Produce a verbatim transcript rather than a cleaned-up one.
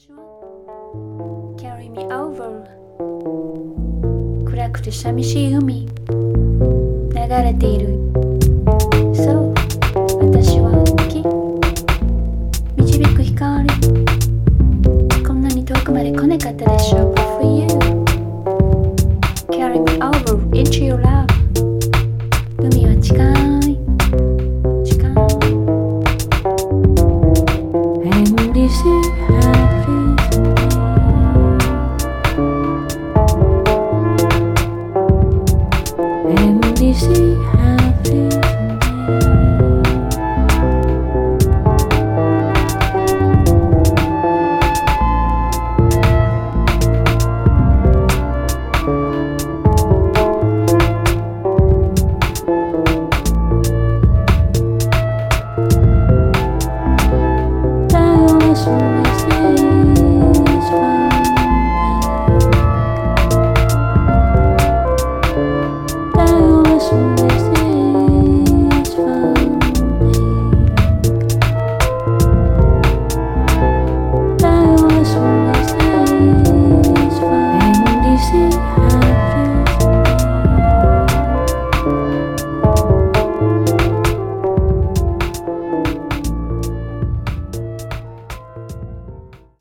私は Carry me over 暗くて寂しい海流れているそう私は木導く光こんなに遠くまで来なかったでしょう But for you Carry me over into your love 海は近い近い And this is happy And this is happy As soon as it's fine